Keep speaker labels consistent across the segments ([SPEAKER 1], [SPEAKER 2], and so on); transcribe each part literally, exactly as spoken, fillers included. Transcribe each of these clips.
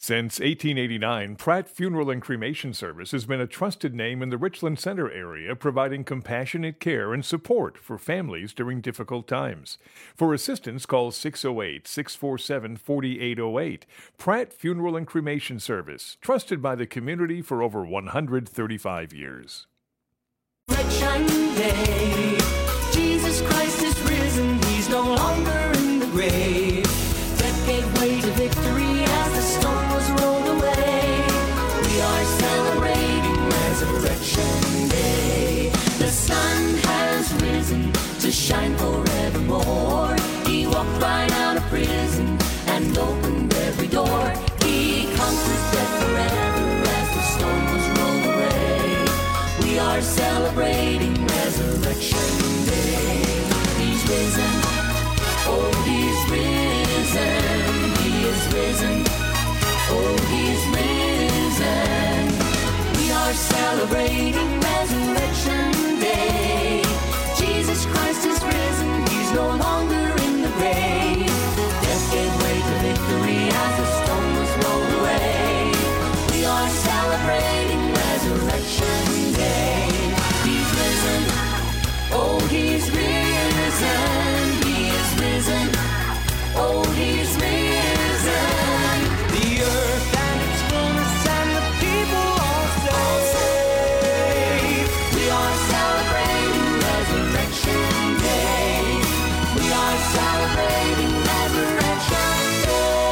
[SPEAKER 1] Since eighteen eighty-nine, Pratt Funeral and Cremation Service has been a trusted name in the Richland Center area, providing compassionate care and support for families during difficult times. For assistance, call six oh eight, six four seven, four eight oh eight. Pratt Funeral and Cremation Service, trusted by the community for over one hundred thirty-five years.
[SPEAKER 2] Resurrection Day, Jesus Christ is risen, he's no longer in the grave. Death gave way to victory as the stone was rolled away. We are celebrating Resurrection Day. The sun has risen to shine forevermore. He walked right out of prison and opened every door. He conquered death forever as the stone was rolled away. We are celebrating Resurrection Day. He's risen, oh he's risen, he is risen, oh he's risen. We are celebrating Resurrection Day. Jesus Christ is risen, he's no longer in the grave. Death gave way to victory as the stone was rolled away. We are celebrating Resurrection Day. He's risen, oh he's risen, he is risen, oh he's risen. The earth and its fullness and the people all saved. We are celebrating Resurrection Day. We are celebrating Resurrection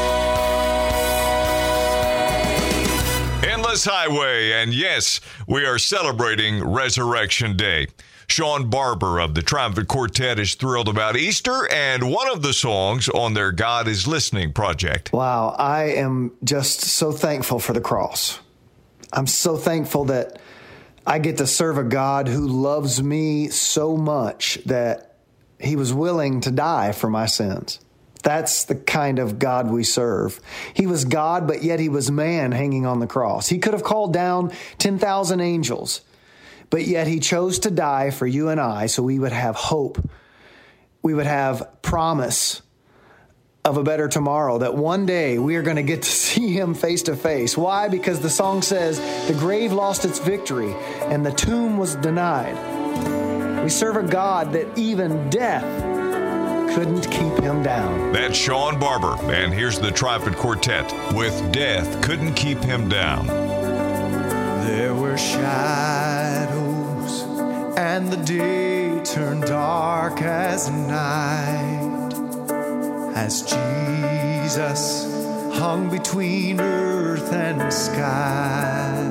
[SPEAKER 2] Day.
[SPEAKER 3] Endless Highway, and yes, we are celebrating Resurrection Day. Sean Barber of the Triumphant Quartet is thrilled about Easter and one of the songs on their God is Listening project.
[SPEAKER 4] Wow, I am just so thankful for the cross. I'm so thankful that I get to serve a God who loves me so much that he was willing to die for my sins. That's the kind of God we serve. He was God, but yet he was man hanging on the cross. He could have called down ten thousand angels, but yet he chose to die for you and I so we would have hope. We would have promise of a better tomorrow, that one day we are going to get to see him face to face. Why? Because the song says the grave lost its victory and the tomb was denied. We serve a God that even death couldn't keep him down.
[SPEAKER 3] That's Sean Barber, and here's the Triumphant Quartet with Death Couldn't Keep Him Down.
[SPEAKER 5] There were shadows, and the day turned dark as night, as Jesus hung between earth and sky.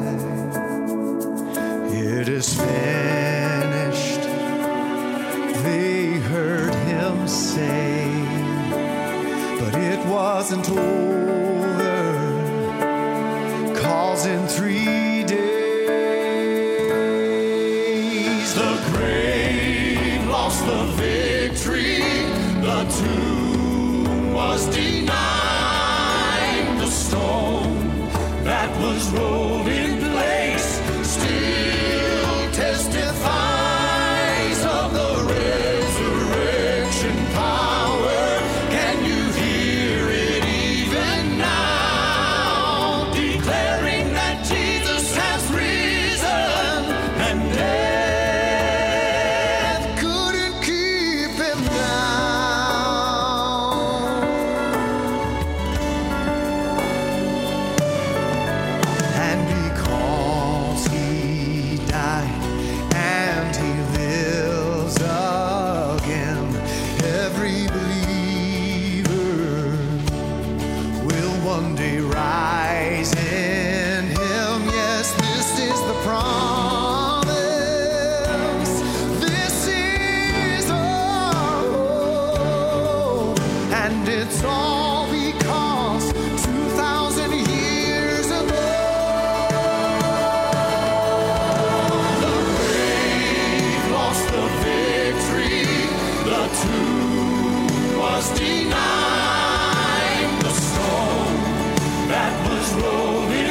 [SPEAKER 5] It is finished, they heard him say, but it wasn't over, 'cause in three days the grave lost the victory, the tomb was denied, the stone that was rolled in place still testifies of the resurrection power. Can you hear it even now, declaring that Jesus has risen and death couldn't keep him down? And because he died and he lives again, every believer will one day rise in him. Yes, this is the promise. This is our hope. And it's all because two thousand years ago, the grave lost the victory, the tomb was denied, the stone that was rolled in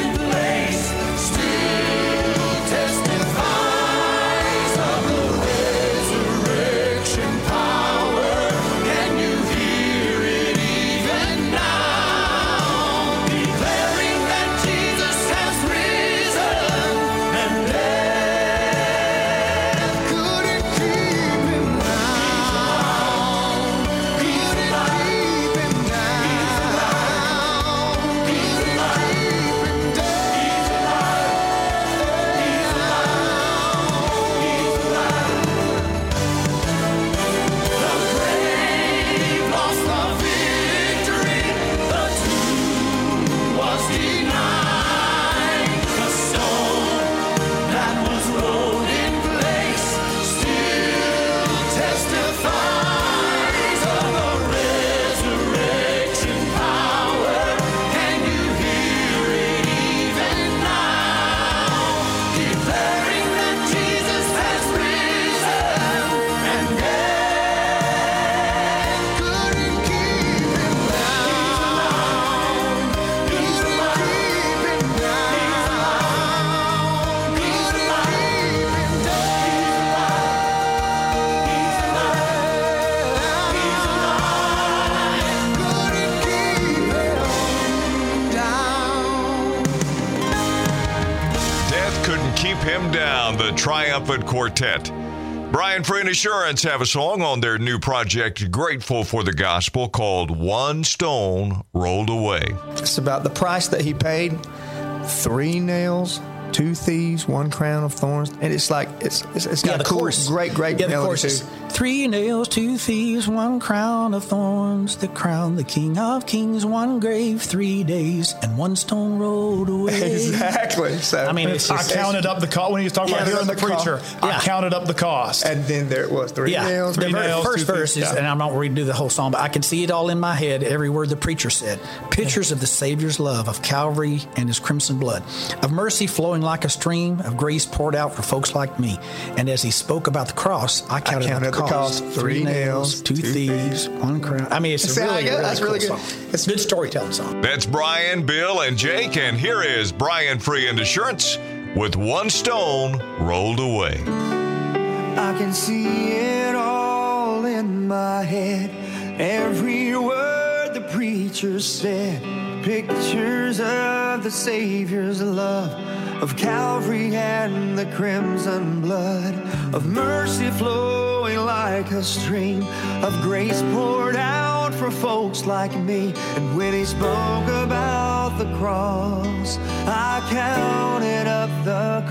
[SPEAKER 3] couldn't keep him down, the Triumphant Quartet. Brian Free and Assurance have a song on their new project, Grateful for the Gospel, called One Stone Rolled Away.
[SPEAKER 6] It's about the price that he paid. Three nails, two thieves, one crown of thorns. And it's like, it's it's, it's got
[SPEAKER 7] yeah,
[SPEAKER 6] a
[SPEAKER 7] the
[SPEAKER 6] cool,
[SPEAKER 7] chorus.
[SPEAKER 6] great, great
[SPEAKER 7] yeah, the
[SPEAKER 6] melody
[SPEAKER 7] chorus is,
[SPEAKER 6] too.
[SPEAKER 7] Three nails, two thieves, one crown of thorns, the crown, the King of Kings, one grave, three days, and one stone rolled away.
[SPEAKER 6] Exactly. So
[SPEAKER 7] I mean, it's
[SPEAKER 8] I
[SPEAKER 7] just,
[SPEAKER 8] counted up the cost. When he was talking
[SPEAKER 6] Yeah,
[SPEAKER 8] about hearing the
[SPEAKER 6] the cost.
[SPEAKER 8] preacher,
[SPEAKER 7] Yeah.
[SPEAKER 8] I counted up the cost.
[SPEAKER 6] And then there it was, three
[SPEAKER 7] yeah,
[SPEAKER 6] nails,
[SPEAKER 7] the
[SPEAKER 6] three
[SPEAKER 7] very
[SPEAKER 8] nails,
[SPEAKER 7] first
[SPEAKER 8] two
[SPEAKER 7] verse
[SPEAKER 8] thieves.
[SPEAKER 7] is,
[SPEAKER 8] Yeah.
[SPEAKER 7] and I'm not reading to the whole song, but I can see it all in my head, every word the preacher said. Pictures of the Savior's love, of Calvary and his crimson blood, of mercy flowing like a stream, of grace poured out for folks like me. And as he spoke about the cross, I counted,
[SPEAKER 6] I counted
[SPEAKER 7] up the,
[SPEAKER 6] the
[SPEAKER 7] cost.
[SPEAKER 6] cost.
[SPEAKER 7] Three
[SPEAKER 6] Three
[SPEAKER 7] nails,
[SPEAKER 6] nails,
[SPEAKER 7] two,
[SPEAKER 6] two
[SPEAKER 7] thieves,
[SPEAKER 6] thieves.
[SPEAKER 7] one crown. I mean, it's a
[SPEAKER 6] See,
[SPEAKER 7] really,
[SPEAKER 6] I get-
[SPEAKER 7] really,
[SPEAKER 6] that's
[SPEAKER 7] cool
[SPEAKER 6] really good.
[SPEAKER 7] song.
[SPEAKER 6] It's
[SPEAKER 7] a good storytelling song.
[SPEAKER 3] That's Brian, Bill, and Jake, and here is Brian Free and Assurance with One Stone Rolled Away.
[SPEAKER 9] I can see it all in my head. Every word the preacher said. Pictures of the Savior's love, of Calvary and the crimson blood, of mercy flowing like a stream, of grace poured out for folks like me. And when he spoke about the cross, I counted up the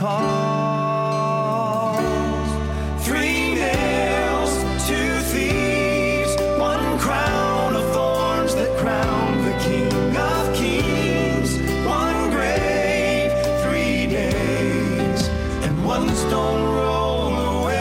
[SPEAKER 9] cost. Three nails, two thieves, one crown of thorns that crowned the King of Kings, one grave, three days, and one stone roll away.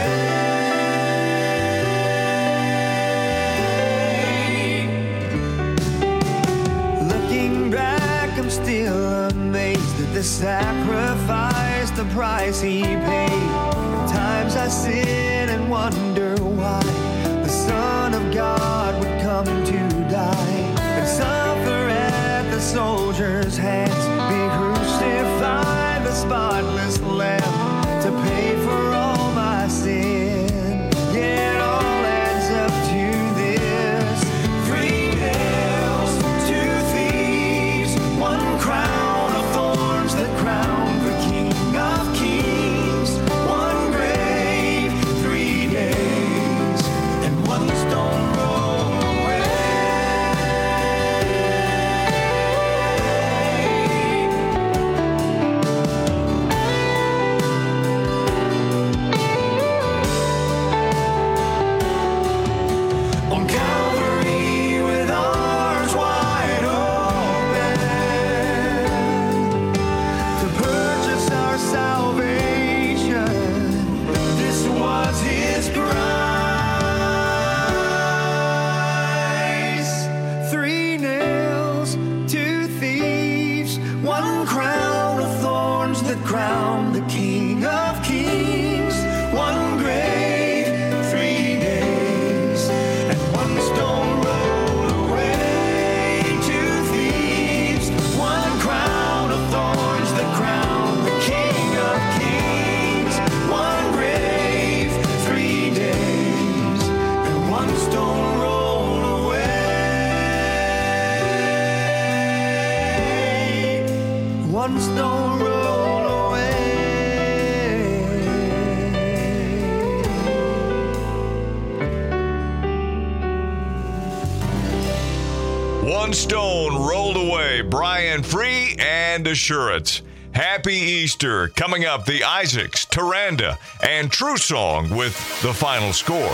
[SPEAKER 9] Looking back, I'm still amazed at the sacrifice, the price he paid. Times I sit and wonder why the Son of God would come to die and suffer at the soldier's hands, be crucified, the spotless lamb, to pay for all my sin. Yeah, it all adds up to this. Three nails, two thieves, one crown of thorns that crown the King of Kings, one grave, three days, and one stone roll away. On Calvary with arms wide open to purchase our salvation, this was his price. Three nails, two thieves, one crown of thorns that crown the King of Kings, one grave, three days, and one stone rolled away. Two thieves, one crown of thorns that crown the King of Kings, one grave, three days, and one stone rolled away. One stone rolled away.
[SPEAKER 3] One Stone Rolled Away, Brian Free and Assurance. Happy Easter. Coming up, the Isaacs, Taranda, and True Song with the final score.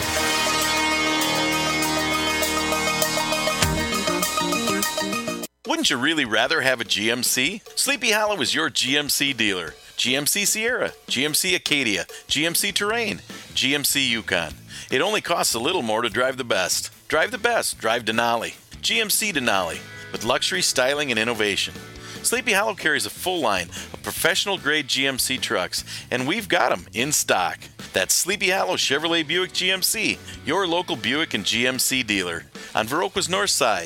[SPEAKER 10] Wouldn't you really rather have a G M C? Sleepy Hollow is your G M C dealer. G M C Sierra, G M C Acadia, G M C Terrain, G M C Yukon. It only costs a little more to drive the best. Drive the best. Drive Denali. G M C Denali, with luxury, styling, and innovation. Sleepy Hollow carries a full line of professional-grade G M C trucks, and we've got them in stock. That's Sleepy Hollow Chevrolet Buick G M C, your local Buick and G M C dealer on Viroqua's north side.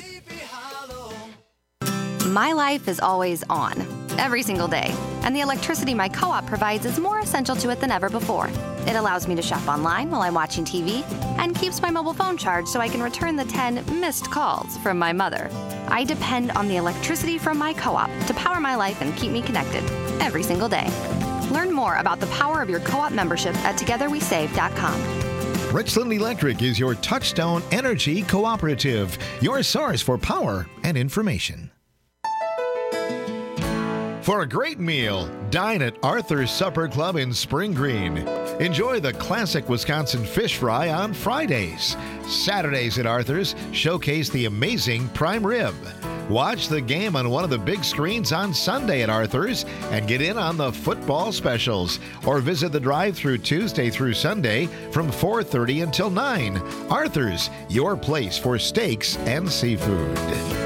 [SPEAKER 11] My life is always on, every single day, and the electricity my co-op provides is more essential to it than ever before. It allows me to shop online while I'm watching T V and keeps my mobile phone charged so I can return the ten missed calls from my mother. I depend on the electricity from my co-op to power my life and keep me connected every single day. Learn more about the power of your co-op membership at together we save dot com.
[SPEAKER 12] Richland Electric is your Touchstone Energy Cooperative, your source for power and information. For a great meal, dine at Arthur's Supper Club in Spring Green. Enjoy the classic Wisconsin fish fry on Fridays. Saturdays at Arthur's showcase the amazing prime rib. Watch the game on one of the big screens on Sunday at Arthur's and get in on the football specials. Or visit the drive-thru Tuesday through Sunday from four thirty until nine. Arthur's, your place for steaks and seafood.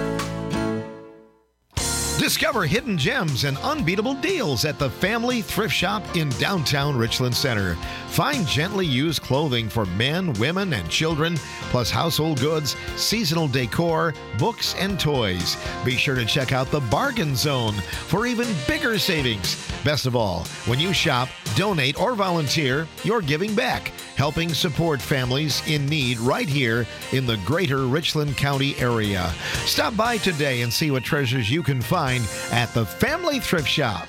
[SPEAKER 12] Discover hidden gems and unbeatable deals at the Family Thrift Shop in downtown Richland Center. Find gently used clothing for men, women, and children, plus household goods, seasonal decor, books, and toys. Be sure to check out the Bargain Zone for even bigger savings. Best of all, when you shop, donate, or volunteer, you're giving back, helping support families in need right here in the greater Richland County area. Stop by today and see what treasures you can find at the Family Thrift Shop.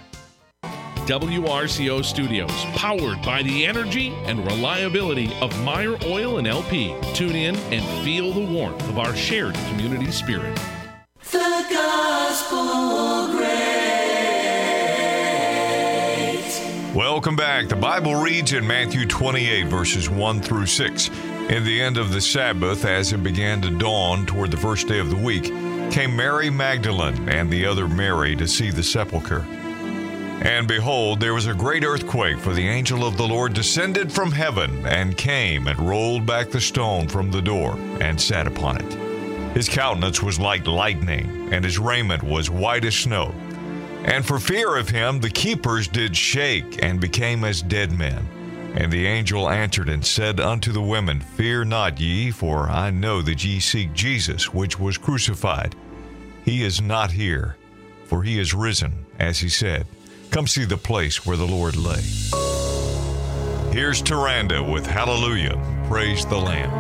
[SPEAKER 13] W R C O Studios, powered by the energy and reliability of Meyer Oil and L P. Tune in and feel the warmth of our shared community spirit.
[SPEAKER 2] The Gospel Great.
[SPEAKER 3] Welcome back. The Bible reads in Matthew twenty-eight, verses one through six. In the end of the Sabbath, as it began to dawn toward the first day of the week, came Mary Magdalene and the other Mary to see the sepulchre. And behold, there was a great earthquake, for the angel of the Lord descended from heaven and came and rolled back the stone from the door and sat upon it. His countenance was like lightning, and his raiment was white as snow. And for fear of him, the keepers did shake and became as dead men. And the angel answered and said unto the women, Fear not ye, for I know that ye seek Jesus, which was crucified. He is not here, for he is risen, as he said. Come see the place where the Lord lay. Here's Taranda with Hallelujah, Praise the Lamb.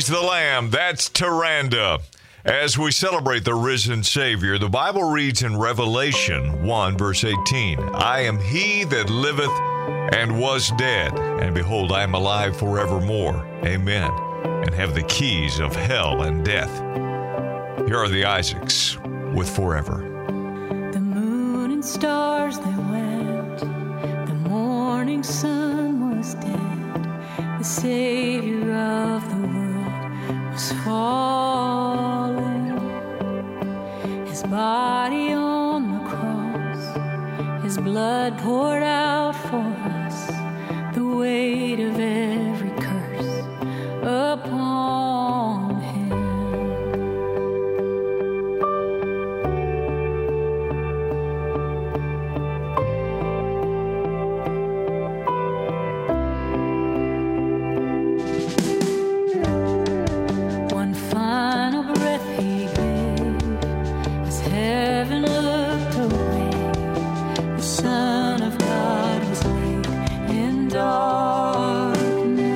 [SPEAKER 3] the Lamb. That's Taranda. As we celebrate the risen Savior, the Bible reads in Revelation one, verse eighteen, I am he that liveth and was dead, and behold, I am alive forevermore. Amen. And have the keys of hell and death. Here are the Isaacs with Forever.
[SPEAKER 14] The moon and stars they went, the morning sun was dead, the Savior of the world was falling. His body on the cross, his blood poured out for us, the weight of every curse upon him. One final breath he gave as heaven looked away. The Son of God was laid in darkness.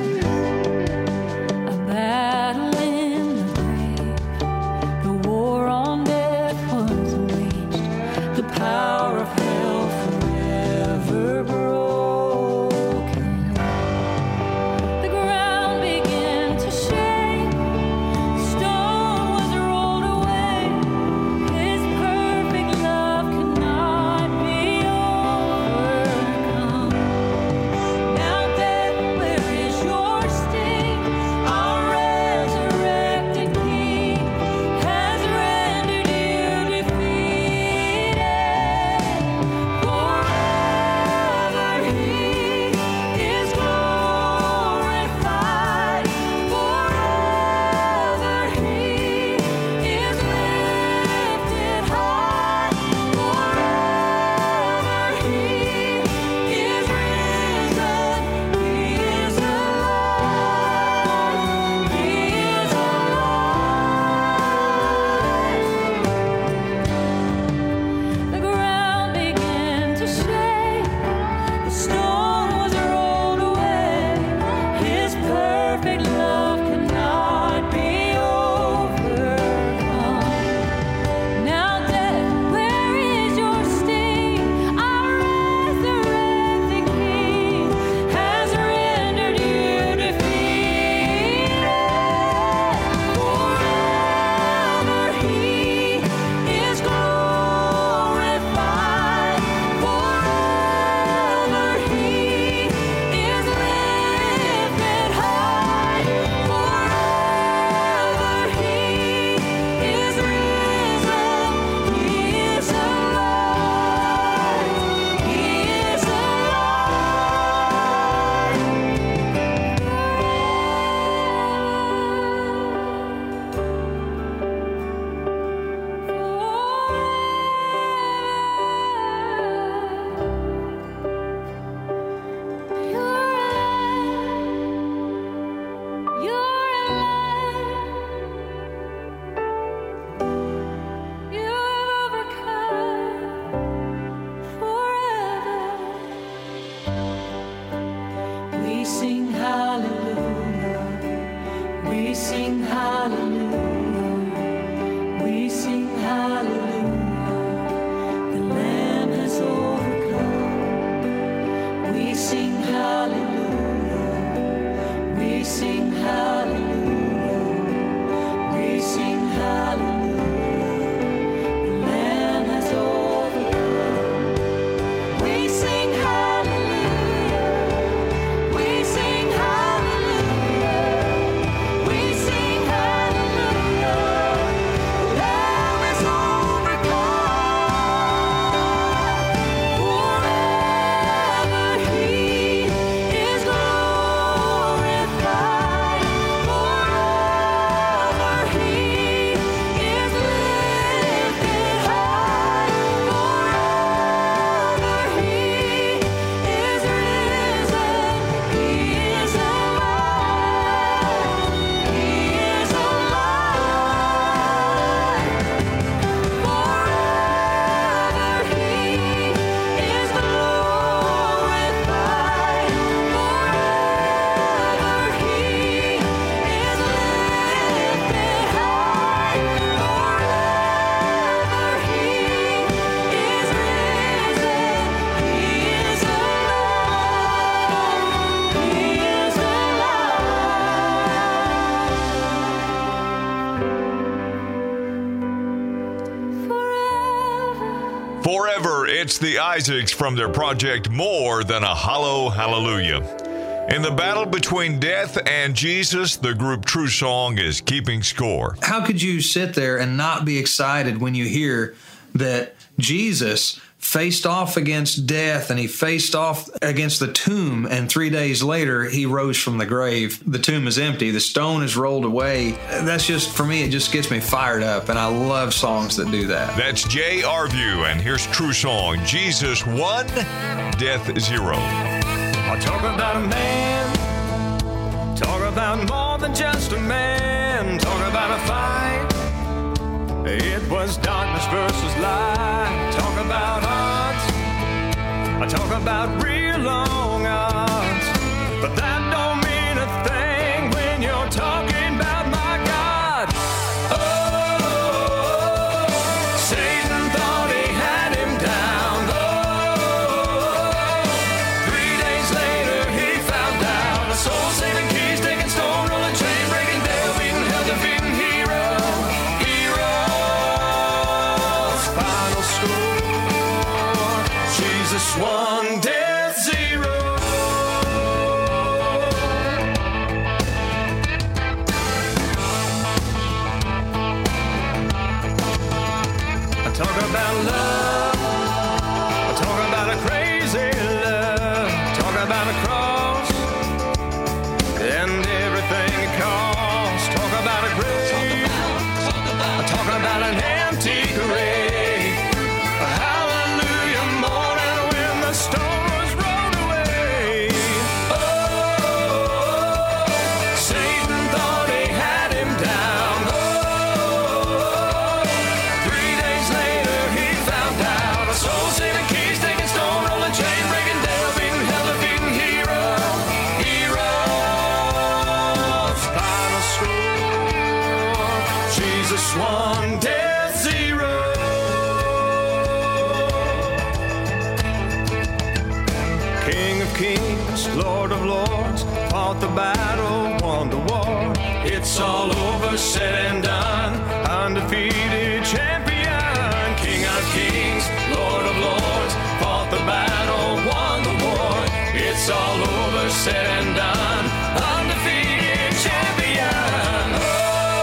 [SPEAKER 3] Forever, it's the Isaacs from their project More Than a Hollow Hallelujah. In the battle between death and Jesus, the group True Song is keeping score.
[SPEAKER 15] How could you sit there and not be excited when you hear that Jesus faced off against death and he faced off against the tomb, and three days later he rose from the grave? The tomb is empty, the stone is rolled away. That's just, for me, it just gets me fired up, and I love songs that do that.
[SPEAKER 3] That's Jay Arview, and here's True Song. Jesus one, death zero.
[SPEAKER 9] I talk about a man, talk about more than just a man, talk about a fight. It was darkness versus light. Talk about odds. I talk about real long odds. But that don't mean a thing when you're talking about my God. Oh, Satan thought he had him down. Oh, three days later he found out. A soul saving keys, taking stone, rolling chain, breaking devil, beating hell, defeating hero. Jesus one, death zero. I talk about love. I talk about a crazy love. Talk about a cross and everything it costs. Talk about a grave. I talk about an empty grave. One, death zero. King of kings, Lord of lords, fought the battle, won the war. It's all over, said and done, undefeated champion. King of kings, Lord of lords, fought the battle, won the war. It's all over, said and done, undefeated champion. Oh,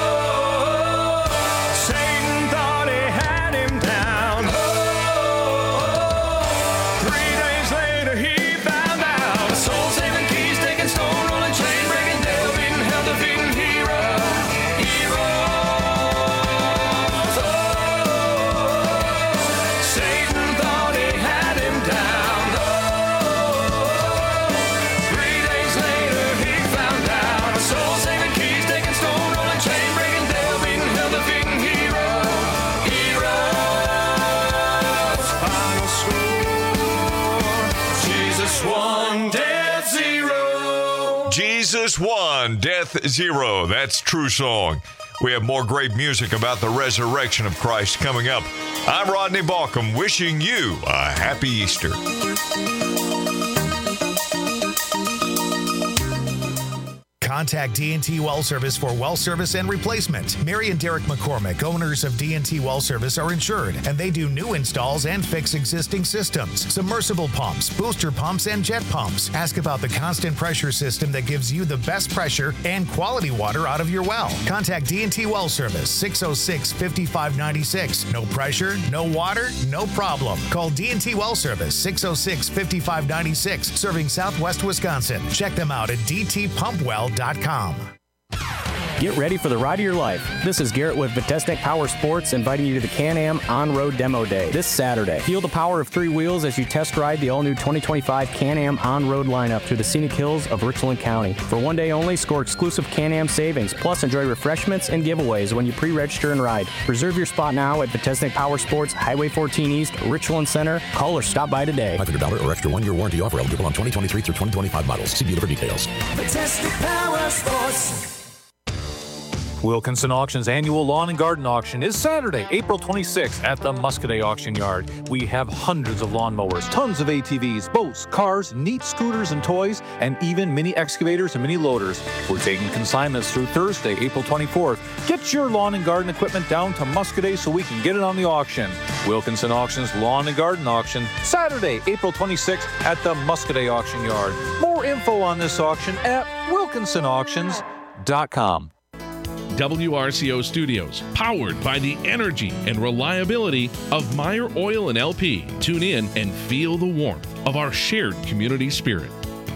[SPEAKER 3] Jesus one, death zero. That's True Song. We have more great music about the resurrection of Christ coming up. I'm Rodney Balcom, wishing you a happy Easter.
[SPEAKER 16] Contact D and T Well Service for well service and replacement. Mary and Derek McCormick, owners of D and T Well Service, are insured, and they do new installs and fix existing systems, submersible pumps, booster pumps, and jet pumps. Ask about the constant pressure system that gives you the best pressure and quality water out of your well. Contact D and T Well Service, six oh six, five five nine six. No pressure, no water, no problem. Call D and T Well Service, six oh six, five five nine six, serving Southwest Wisconsin. Check them out at d t pump well dot com.
[SPEAKER 17] Get ready for the ride of your life. This is Garrett with Vitesnik Power Sports, inviting you to the Can-Am On-Road Demo Day this Saturday. Feel the power of three wheels as you test ride the all-new twenty twenty-five Can-Am On-Road lineup through the scenic hills of Richland County. For one day only, score exclusive Can-Am savings, plus enjoy refreshments and giveaways when you pre-register and ride. Reserve your spot now at Vitesnik Power Sports, Highway fourteen East, Richland Center. Call or stop by today.
[SPEAKER 18] five hundred dollars or extra one-year warranty offer eligible on twenty twenty-three through twenty twenty-five models. See dealer for details.
[SPEAKER 2] Vitesnik Power Sports.
[SPEAKER 19] Wilkinson Auction's annual lawn and garden auction is Saturday, April twenty-sixth at the Muscadet Auction Yard. We have hundreds of lawnmowers, tons of A T Vs, boats, cars, neat scooters and toys, and even mini excavators and mini loaders. We're taking consignments through Thursday, April twenty-fourth. Get your lawn and garden equipment down to Muscadet so we can get it on the auction. Wilkinson Auction's lawn and garden auction, Saturday, April twenty-sixth at the Muscadet Auction Yard. More info on this auction at wilkinson auctions dot com.
[SPEAKER 13] W R C O Studios, powered by the energy and reliability of Meyer Oil and L P. Tune in and feel the warmth of our shared community spirit.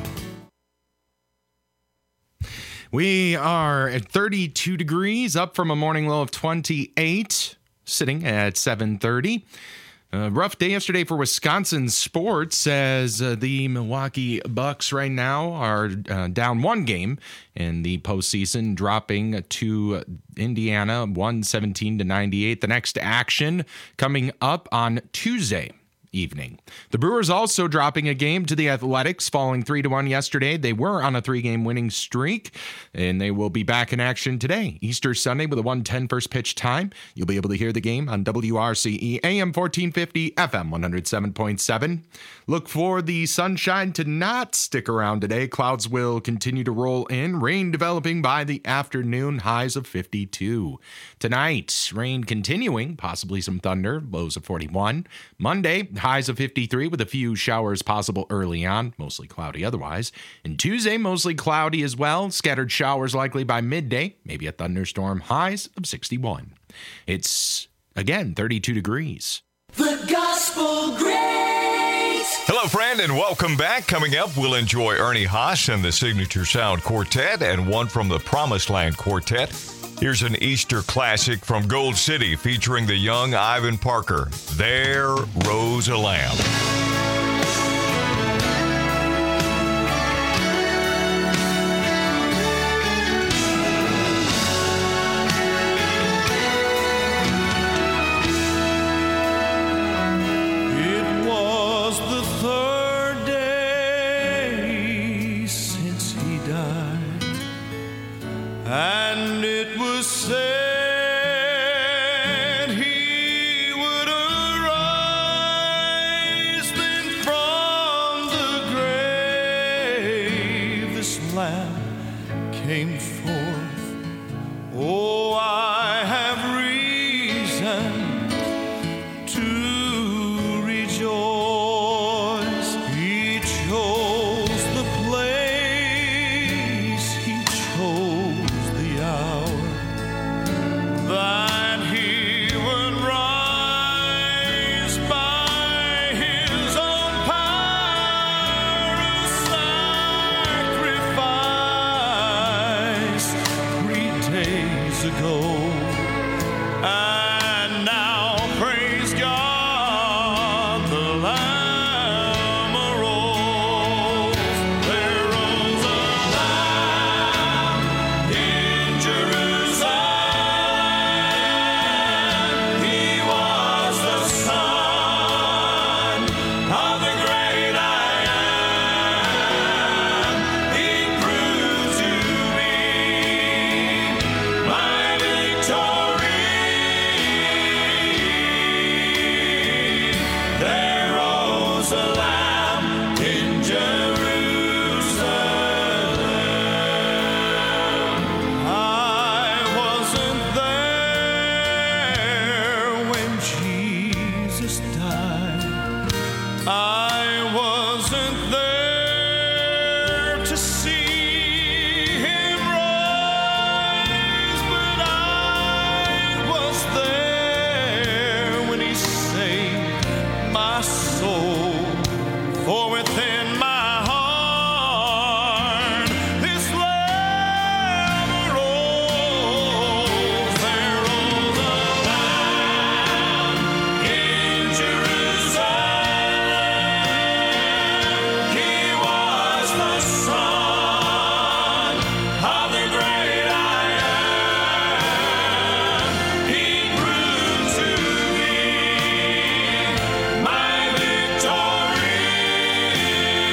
[SPEAKER 20] We are at thirty-two degrees, up from a morning low of twenty-eight, sitting at seven thirty. A rough day yesterday for Wisconsin sports as uh, the Milwaukee Bucks right now are uh, down one game in the postseason, dropping to Indiana one seventeen to ninety-eight. The next action coming up on Tuesday evening. The Brewers also dropping a game to the Athletics, falling three to one yesterday. They were on a three-game winning streak, and they will be back in action today, Easter Sunday, with a one ten first pitch time. You'll be able to hear the game on W R C E A M fourteen fifty, F M one oh seven point seven. Look for the sunshine to not stick around today. Clouds will continue to roll in, rain developing by the afternoon, highs of fifty-two. Tonight, rain continuing, possibly some thunder, lows of forty-one. Monday, highs of fifty-three with a few showers possible early on, mostly cloudy otherwise. And Tuesday, mostly cloudy as well. Scattered showers likely by midday, maybe a thunderstorm, highs of sixty-one. It's, again, thirty-two degrees.
[SPEAKER 2] The Gospel Great.
[SPEAKER 3] Hello, friend, and welcome back. Coming up, we'll enjoy Ernie Haas and the Signature Sound Quartet and one from the Promised Land Quartet. Here's an Easter classic from Gold City featuring the young Ivan Parker, There Rose a Lamb.
[SPEAKER 5] It was the third day since he died, and it was said he would arise. Then from the grave this lamb came forth. Oh, I have reason to rejoice. He chose the place, he chose the hour, that he would rise by his own power, a sacrifice three days ago. And now, praise God, the Lamb arose. There rose a Lamb in Jerusalem. He was the Son of the great I Am. He proved to be my victory. There rose a Lamb in Jerusalem. I wasn't there when Jesus died. I wasn't there to see him rise, but I was there when he saved my soul. For within my heart this Lamb arose. There rose a Lamb in Jerusalem. He was the Son of the great I Am. He proved to be my victory.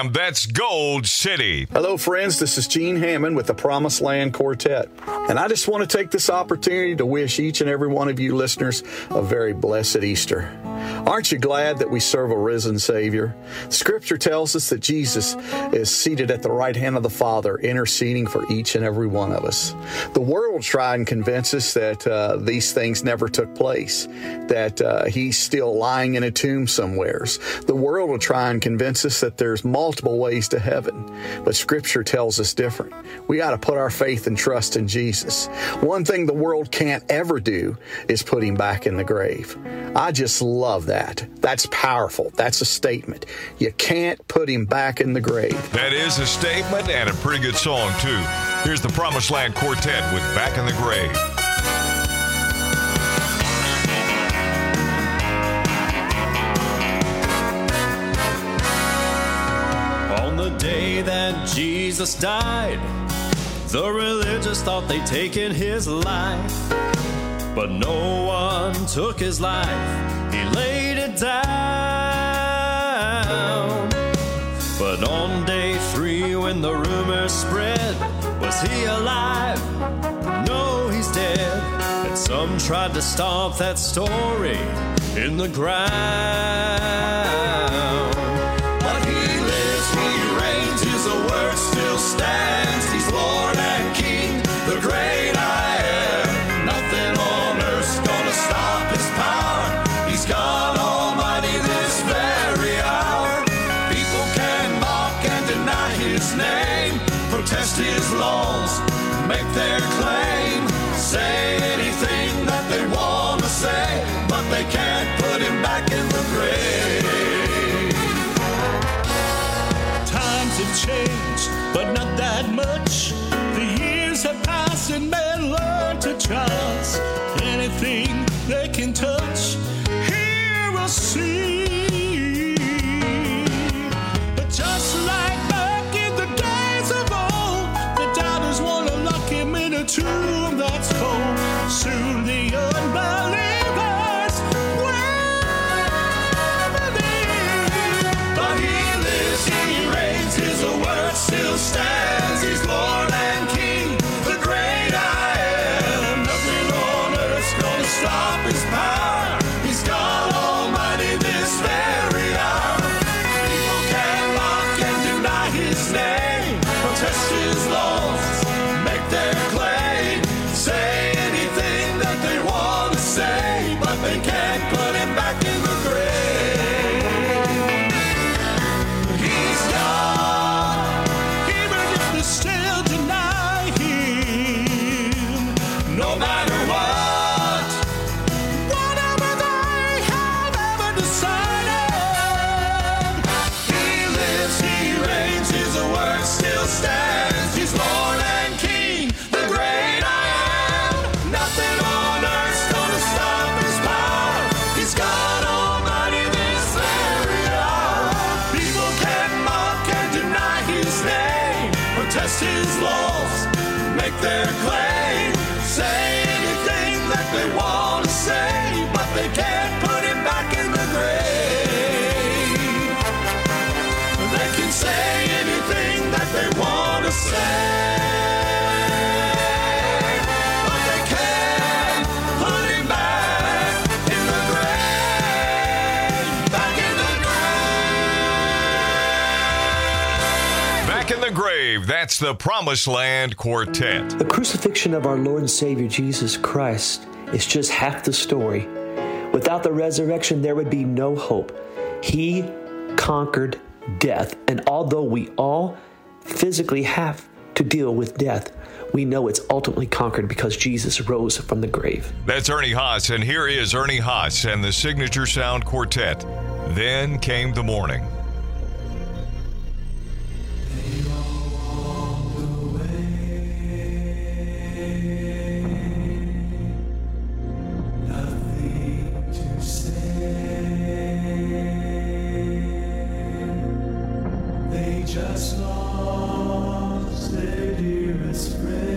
[SPEAKER 3] Jam. That's Gold City.
[SPEAKER 21] Hello, friends. This is Gene Hammond with the Promised Land Quartet. And I just want to take this opportunity to wish each and every one of you listeners a very blessed Easter. Aren't you glad that we serve a risen Savior? Scripture tells us that Jesus is seated at the right hand of the Father, interceding for each and every one of us. The world will try and convince us that uh, these things never took place, that uh, he's still lying in a tomb somewheres. The world will try and convince us that there's multiple ways to heaven, but Scripture tells us different. We got to put our faith and trust in Jesus. One thing the world can't ever do is put him back in the grave. I just love that. That's powerful. That's a statement. You can't put him back in the grave.
[SPEAKER 3] That is a statement and a pretty good song, too. Here's the Promised Land Quartet with Back in the Grave.
[SPEAKER 5] On the day that Jesus died, the religious thought they'd taken his life. But no one took his life, he laid it down. But on day three, when the rumors spread, was he alive? No, he's dead. And some tried to stomp that story in the ground. But he lives, he reigns, his word still stands. He's Lord and King, the great I am. Nothing on earth's gonna stop his power. He's God Almighty this very hour. People can mock and deny his name, protest his laws, make their claim, say anything that they want to say, but they can't put him back in the grave. Times have changed, but not that much. The years have passed and men learn to trust anything they can touch, hear or see. But just like back in the days of old, the doubters want to lock him in a tomb that's cold. Soon the unbelievers will believe. But he lives, he reigns, his word still stands. He's Lord and King, the great I am. Nothing on earth's gonna stop his power. He's God Almighty this very hour. People can mock and deny his name, protest his laws, make their claim, say anything that they want to say, but they can't put him back in the grave. He's God, even if they still deny him, no matter what, whatever they have ever decided. He lives, he reigns, his word still stands. He's Lord and King, the great I am. Nothing on earth's gonna stop his power. He's God Almighty this very hour. People can mock and deny his name, protest his laws, make their claim, say anything that they want to say, but they can't put him back in the grave. They can say anything that they want to say, but they can't put him back in the grave. Back in the
[SPEAKER 3] Back in the Grave. That's the Promised Land Quartet.
[SPEAKER 22] The crucifixion of our Lord and Savior Jesus Christ is just half the story. Without the resurrection, there would be no hope. He conquered death. And although we all physically have to deal with death, we know it's ultimately conquered because Jesus rose from the grave.
[SPEAKER 3] That's Ernie Haas, and here is Ernie Haas and the Signature Sound Quartet. Then came the morning.
[SPEAKER 5] They just lost their dearest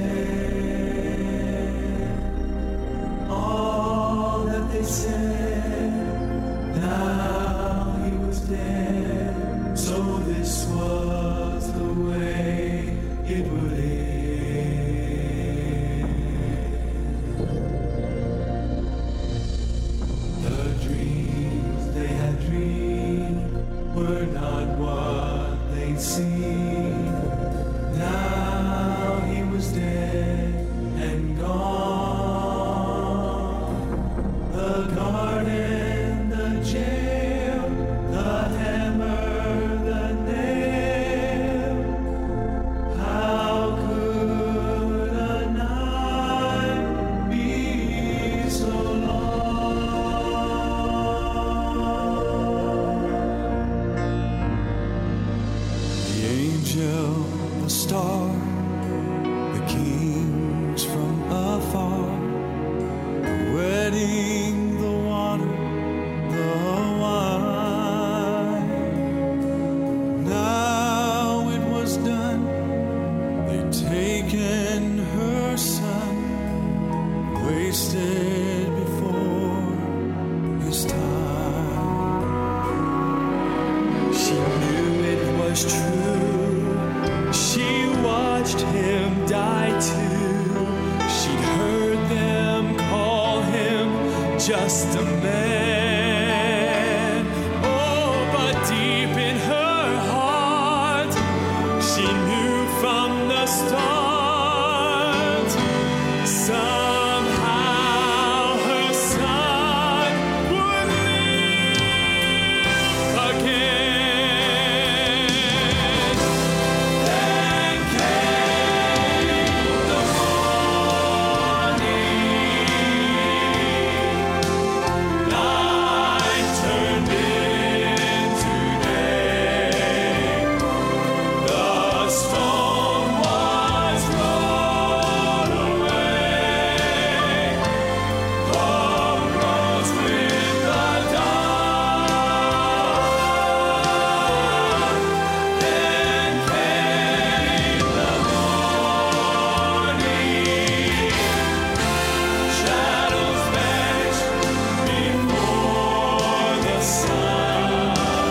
[SPEAKER 5] friend. All that they said, now he was dead. wasted before his time. She knew it was true. She watched him die too. She'd heard them call him just a man. Oh, but deep in her heart, she knew from the start. Somehow her son would live again. Then came the morning. Night turned into day. The storm was rolled away. Hope rose with the dawn. Then came the morning. Shadows vanished before the sun.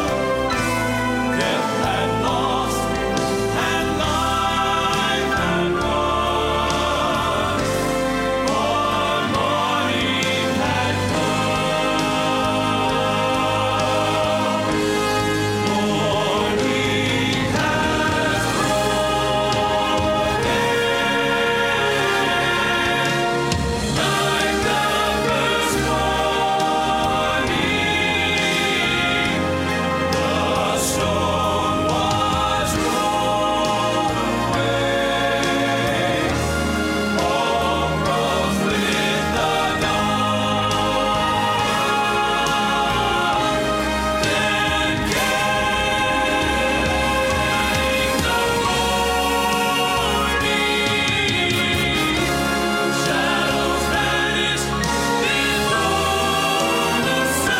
[SPEAKER 5] Death had lost and life had won. One morning had come. Morning has broken. Like the first morning, the storm was rolled away. Hope rose with the dawn. Then came the morning. Shadows vanished before the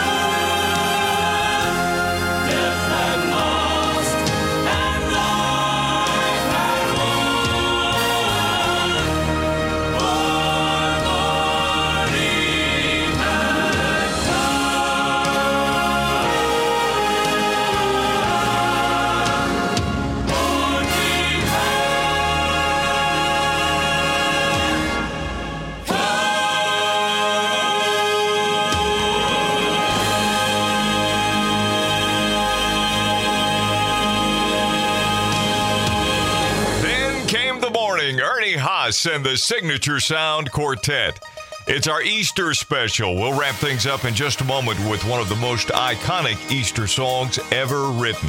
[SPEAKER 5] sun. Death had lost and life had won. One morning had come. Morning
[SPEAKER 3] Then came the morning. Ernie Haas and the Signature Sound Quartet. It's our Easter special. We'll wrap things up in just a moment with one of the most iconic Easter songs ever written.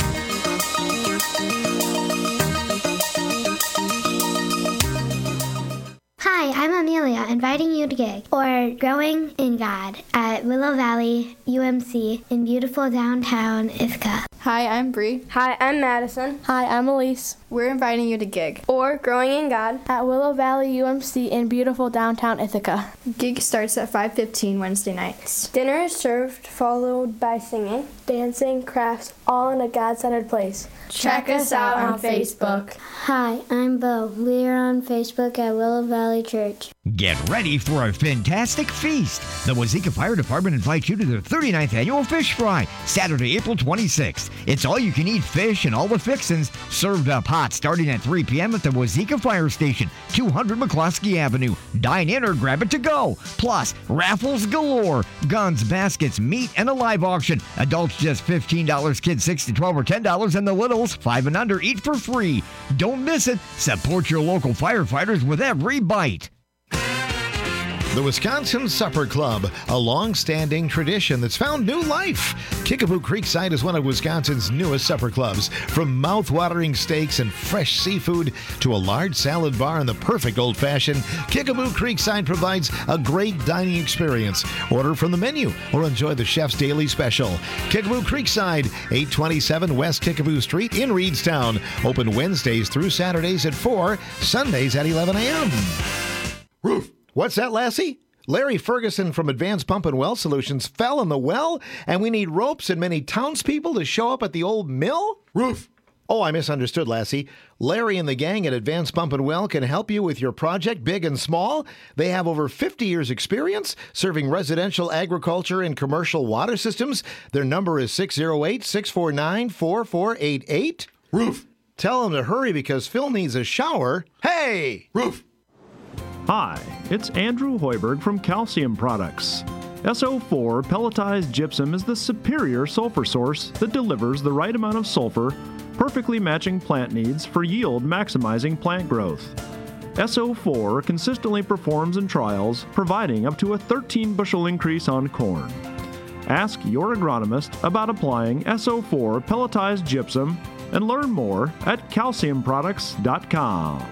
[SPEAKER 1] Hi, I'm Amelia, inviting you to gig or Growing in God at Willow Valley U M C in beautiful downtown Ithaca.
[SPEAKER 4] Hi, I'm Bree. Hi, I'm Madison. Hi, I'm Elise. We're inviting you to gig or Growing in God at Willow Valley U M C in beautiful downtown Ithaca. Gig starts at five fifteen Wednesday nights. Dinner is served, followed by singing, dancing, crafts, all in a God-centered place. Check us out on Facebook.
[SPEAKER 1] Hi, I'm Bo. We are on Facebook at Willow Valley Church.
[SPEAKER 23] Get ready for a fantastic feast. The Wazeeka Fire Department invites you to their thirty-ninth annual Fish Fry, Saturday, April twenty-sixth. It's all-you-can-eat fish and all the fixins served up hot starting at three p.m. at the Wazeeka Fire Station, two hundred McCloskey Avenue. Dine in or grab it to go. Plus, raffles galore, guns, baskets, meat, and a live auction. Adults just fifteen dollars, kids six to twelve or ten dollars, and the littles five and under eat for free. Don't miss it. Support your local firefighters with every bite.
[SPEAKER 12] The Wisconsin Supper Club, a long-standing tradition that's found new life. Kickapoo Creekside is one of Wisconsin's newest supper clubs. From mouth-watering steaks and fresh seafood to a large salad bar and the perfect old-fashioned, Kickapoo Creekside provides a great dining experience. Order from the menu or enjoy the chef's daily special. Kickapoo Creekside, eight twenty-seven West Kickapoo Street in Reedstown. Open Wednesdays through Saturdays at four, Sundays at eleven a.m. Roof. What's that, Lassie? Larry Ferguson from Advanced Pump and Well Solutions fell in the well, and we need ropes and many townspeople to show up at the old mill? Roof. Oh, I misunderstood, Lassie. Larry and the gang at Advanced Pump and Well can help you with your project, big and small. They have over fifty years experience serving residential, agriculture, and commercial water systems. Their number is six oh eight, six four nine, four four eight eight. Roof. Tell them to hurry because Phil needs a shower. Hey! Roof.
[SPEAKER 6] Hi, it's Andrew Hoiberg from Calcium Products. S O four pelletized gypsum is the superior sulfur source that delivers the right amount of sulfur, perfectly matching plant needs for yield maximizing plant growth. S O four consistently performs in trials, providing up to a thirteen bushel increase on corn. Ask your agronomist about applying S O four pelletized gypsum and learn more at calcium products dot com.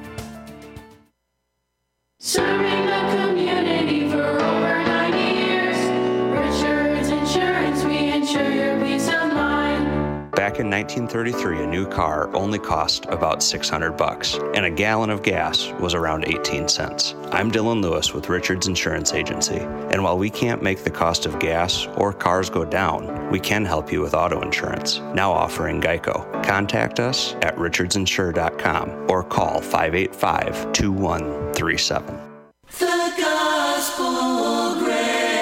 [SPEAKER 14] Serving the community for over ninety years. Richards Insurance, we insure your peace of mind.
[SPEAKER 7] Back in nineteen thirty-three, a new car only cost about six hundred bucks, and a gallon of gas was around eighteen cents. I'm Dylan Lewis with Richards Insurance Agency, and while we can't make the cost of gas or cars go down, we can help you with auto insurance, now offering Geico. Contact us at richards insure dot com or call five eight five, two one three seven.
[SPEAKER 2] The Gospel Grace.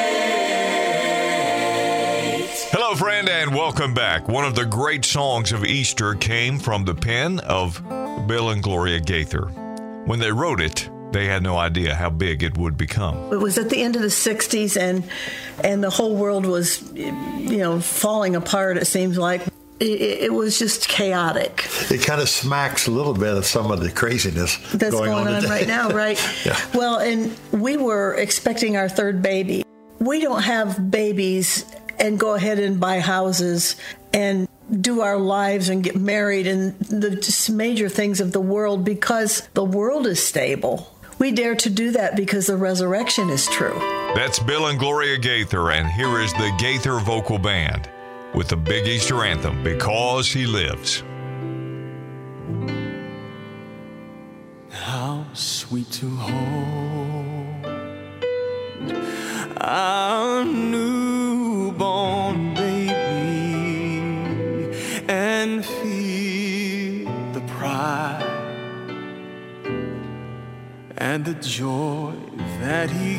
[SPEAKER 3] Hello, friend, and welcome back. One of the great songs of Easter came from the pen of Bill and Gloria Gaither. When they wrote it, they had no idea how big it would become.
[SPEAKER 8] It was at the end of the sixties, and and the whole world was, you know, falling apart, it seems like. It, it was just chaotic.
[SPEAKER 24] It kind of smacks a little bit of some of the craziness
[SPEAKER 8] That's
[SPEAKER 24] going,
[SPEAKER 8] going
[SPEAKER 24] on,
[SPEAKER 8] on
[SPEAKER 24] today.
[SPEAKER 8] right now, right?
[SPEAKER 24] Yeah.
[SPEAKER 8] Well, and we were expecting our third baby. We don't have babies and go ahead and buy houses and do our lives and get married and the just major things of the world because the world is stable. We dare to do that because the resurrection is true.
[SPEAKER 3] That's Bill and Gloria Gaither, and here is the Gaither Vocal Band with the big Easter anthem, Because He Lives.
[SPEAKER 2] How sweet to hold our newborn baby and feel the pride and the joy that he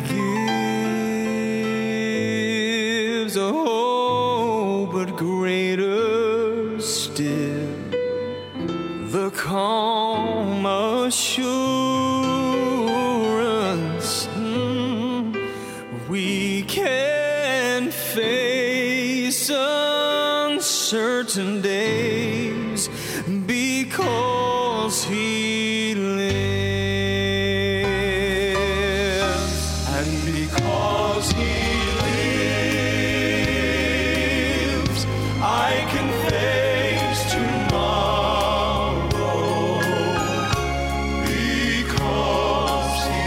[SPEAKER 2] gives. Oh, but greater still, the calm assurance mm, we can face uncertain days because he lives, and because he lives, I can face tomorrow. Because he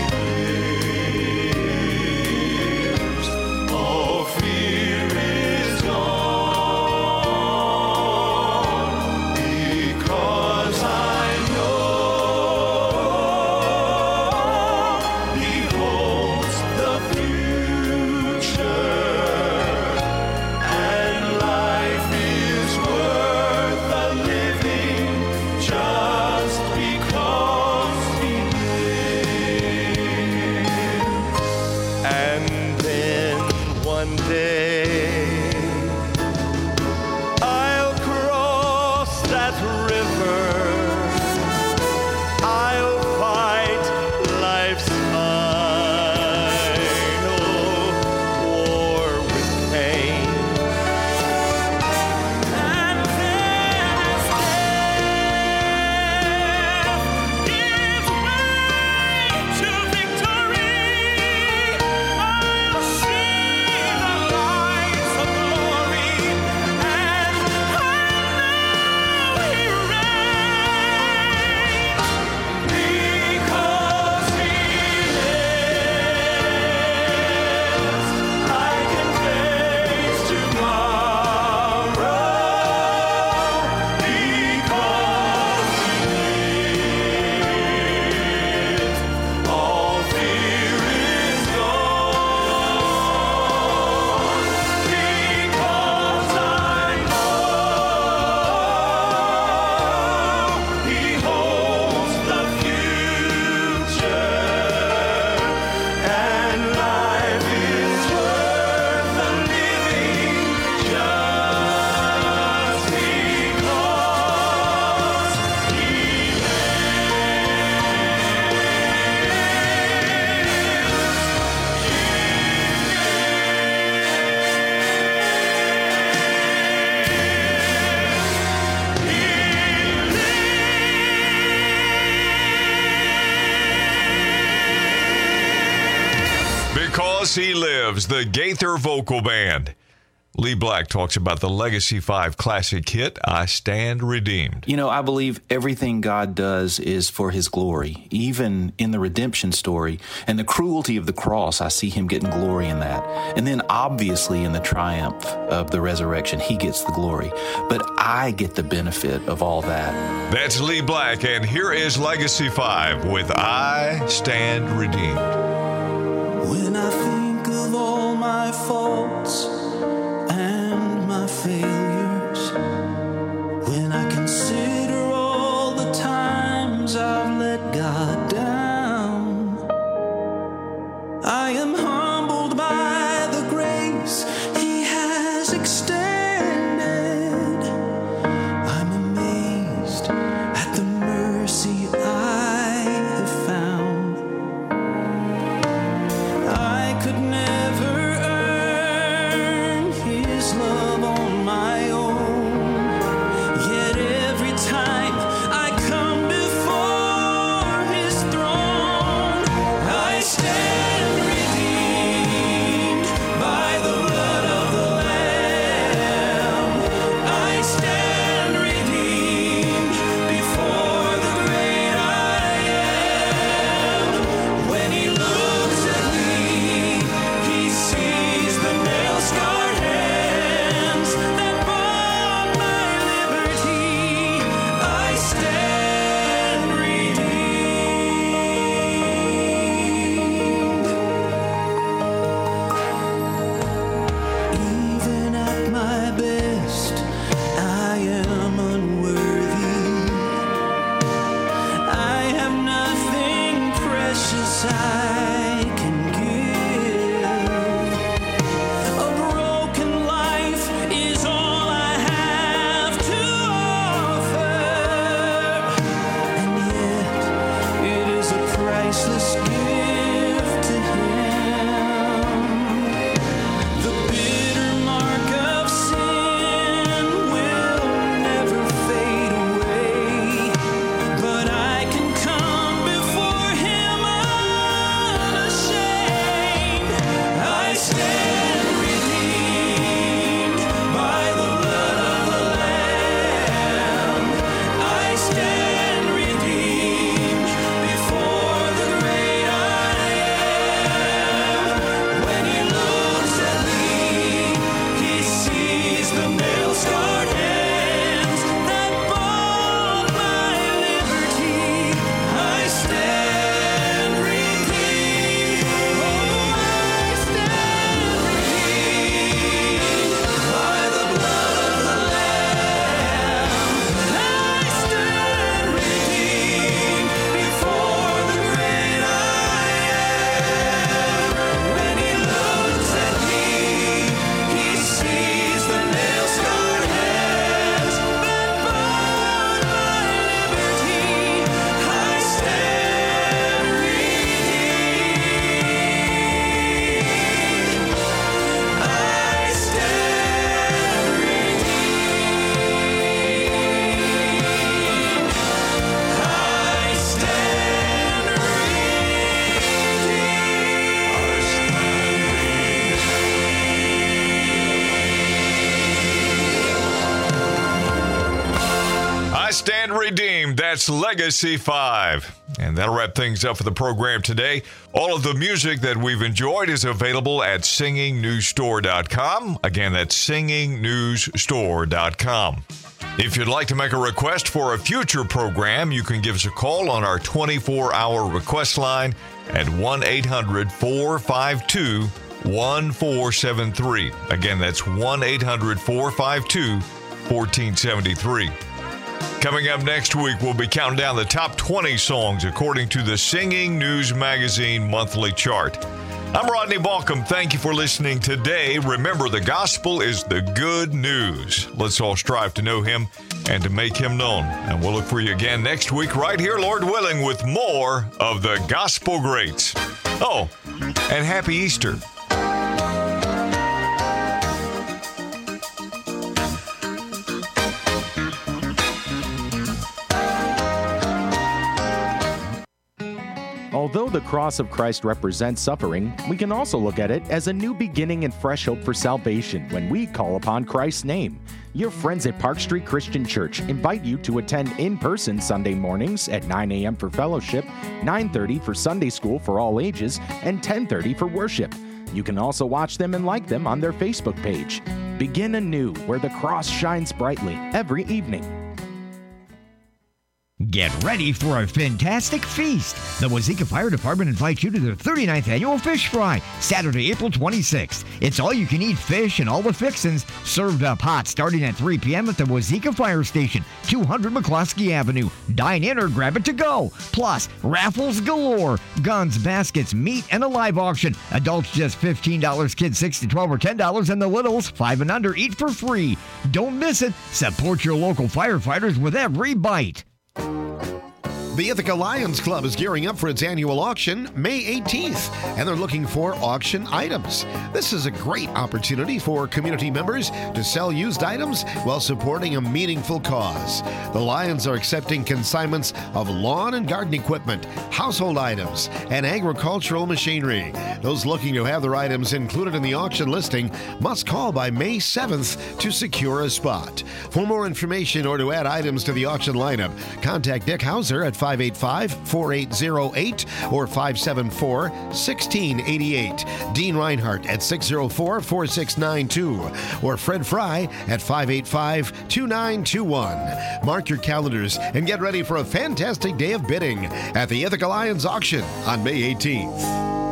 [SPEAKER 2] lives, all fear is gone.
[SPEAKER 3] Because He Lives, the Gaither Vocal Band. Lee Black talks about the Legacy five classic hit, I Stand Redeemed.
[SPEAKER 9] You know, I believe everything God does is for His glory. Even in the redemption story and the cruelty of the cross, I see Him getting glory in that. And then obviously in the triumph of the resurrection, He gets the glory. But I get the benefit of all that.
[SPEAKER 3] That's Lee Black, and here is Legacy five with I Stand Redeemed.
[SPEAKER 2] When I think of all my faults and my failures, when I consider all the times I've let God down, I am humbled by the grace He has extended. I'm amazed at the mercy I have found. I could never earn His love on my own, yet every time I come before His throne, I stand redeemed by the blood of the Lamb. I stand redeemed before the great I am. When He looks at me, He sees the nail-scarred hands that bought my liberty. I stand redeemed. Even at my best, I am unworthy. I have nothing precious I can give. A broken life is all I have to offer, and yet it is a priceless gift to Him. The bitter mark of sin will never fade away, but I can come before Him unashamed. I stand redeemed by the blood of the Lamb. I stand redeemed before the great I am. When He looks at me, He sees the nail-scarred hands that bought my liberty. I stand redeemed. Oh, I stand redeemed by the blood of the Lamb. I stand redeemed before the great I am. When He looks at me, He sees the nail-scarred hands that bought my liberty. I stand redeemed. I stand redeemed. I stand
[SPEAKER 3] I Stand Redeemed. That's Legacy five. And that'll wrap things up for the program today. All of the music that we've enjoyed is available at singing news store dot com. Again, that's singing news store dot com. If you'd like to make a request for a future program, you can give us a call on our twenty-four hour request line at one eight hundred four five two one four seven three. Again, that's one eight hundred four five two one four seven three. Coming up next week, we'll be counting down the top twenty songs according to the Singing News Magazine monthly chart. I'm Rodney Balcom. Thank you for listening today. Remember, the gospel is the good news. Let's all strive to know Him and to make Him known. And we'll look for you again next week right here, Lord willing, with more of the Gospel Greats. Oh, and Happy Easter.
[SPEAKER 6] Although
[SPEAKER 17] the cross of Christ represents suffering, we can also look at it as a new beginning and fresh hope for salvation when we call upon Christ's name. Your friends at Park Street Christian Church invite you to attend in person Sunday mornings at nine a.m. for fellowship, nine thirty for Sunday school for all ages, and ten thirty for worship. You can also watch them and like them on their Facebook page. Begin anew where the cross shines brightly every evening.
[SPEAKER 23] Get ready for a fantastic feast. The Wazeeka Fire Department invites you to their thirty-ninth annual fish fry, Saturday, April twenty-sixth. It's all-you-can-eat fish and all the fixins, served up hot starting at three p.m. at the Wazeeka Fire Station, two hundred McCloskey Avenue. Dine in or grab it to go. Plus, raffles galore, guns, baskets, meat, and a live auction. Adults just fifteen dollars, kids six to twelve or ten dollars, and the littles five and under eat for free. Don't miss it. Support your local firefighters with every bite.
[SPEAKER 12] The Ithaca Lions Club is gearing up for its annual auction May eighteenth, and they're looking for auction items. This is a great opportunity for community members to sell used items while supporting a meaningful cause. The Lions are accepting consignments of lawn and garden equipment, household items, and agricultural machinery. Those looking to have their items included in the auction listing must call by May seventh to secure a spot. For more information or to add items to the auction lineup, contact Dick Hauser at five eight five, four eight zero eight or five seven four, one six eight eight. Dean Reinhardt at six zero four, four six nine two or Fred Fry at five eight five, two nine two one. Mark your calendars and get ready for a fantastic day of bidding at the Ithaca Lions auction on May eighteenth.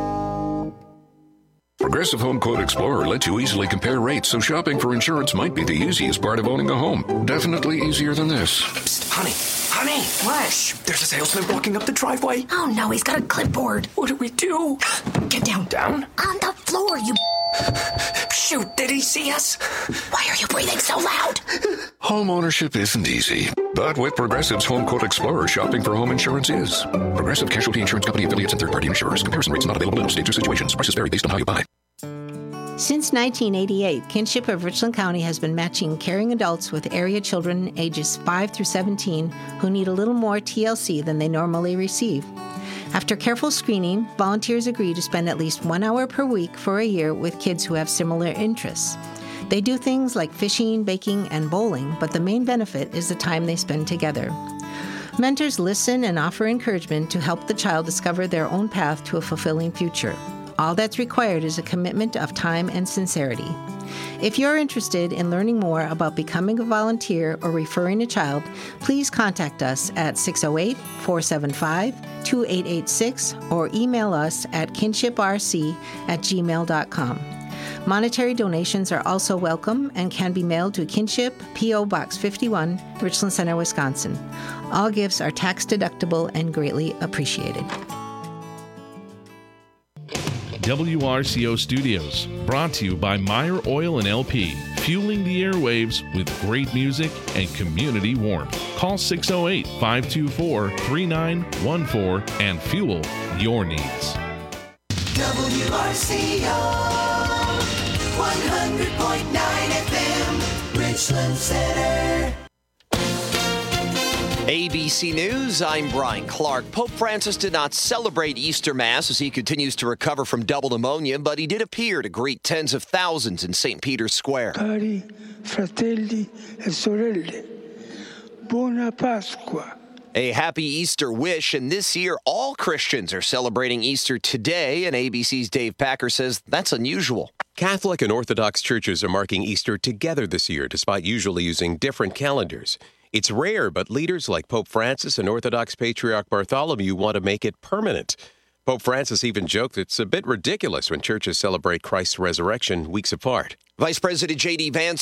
[SPEAKER 10] Progressive Home Quote Explorer lets you easily compare rates, so shopping for insurance might be the easiest part of owning a home. Definitely easier than this.
[SPEAKER 11] Psst, honey, honey, what? Shh, there's a salesman walking up the driveway. Oh no, he's got a clipboard. What do we do? Get down. Down? On the floor, you... Shoot, did he see us? Why are you breathing so loud?
[SPEAKER 10] Home ownership isn't easy, but with Progressive's Home Quote Explorer, shopping for home insurance is. Progressive Casualty Insurance Company affiliates and third-party insurers. Comparison rates not available in all states or situations. Prices vary based on how you buy.
[SPEAKER 15] Since nineteen eighty-eight, Kinship of Richland County has been matching caring adults with area children ages five through seventeen who need a little more T L C than they normally receive. After careful screening, volunteers agree to spend at least one hour per week for a year with kids who have similar interests. They do things like fishing, baking, and bowling, but the main benefit is the time they spend together. Mentors listen and offer encouragement to help the child discover their own path to a fulfilling future. All that's required is a commitment of time and sincerity. If you're interested in learning more about becoming a volunteer or referring a child, please contact us at six oh eight, four seven five, two eight eight six or email us at kinshiprc at gmail dot com. Monetary donations are also welcome and can be mailed to Kinship, P O. Box fifty-one, Richland Center, Wisconsin. All gifts are tax deductible and greatly appreciated.
[SPEAKER 13] W R C O Studios, brought to you by Meyer Oil and L P, fueling the airwaves with great music and community warmth. Call six oh eight, five two four, three nine one four and fuel your needs.
[SPEAKER 2] W R C O, one hundred point nine F M, Richland Center.
[SPEAKER 16] A B C News, I'm Brian Clark. Pope Francis did not celebrate Easter Mass as he continues to recover from double pneumonia, but he did appear to greet tens of thousands in Saint Peter's Square.
[SPEAKER 25] Cari fratelli e sorelle, buona Pasqua.
[SPEAKER 16] A happy Easter wish, and this year all Christians are celebrating Easter today, and A B C's Dave Packer says that's unusual.
[SPEAKER 26] Catholic and Orthodox churches are marking Easter together this year, despite usually using different calendars. It's rare, but leaders like Pope Francis and Orthodox Patriarch Bartholomew want to make it permanent. Pope Francis even joked it's a bit ridiculous when churches celebrate Christ's resurrection weeks apart.
[SPEAKER 16] Vice President J D Vance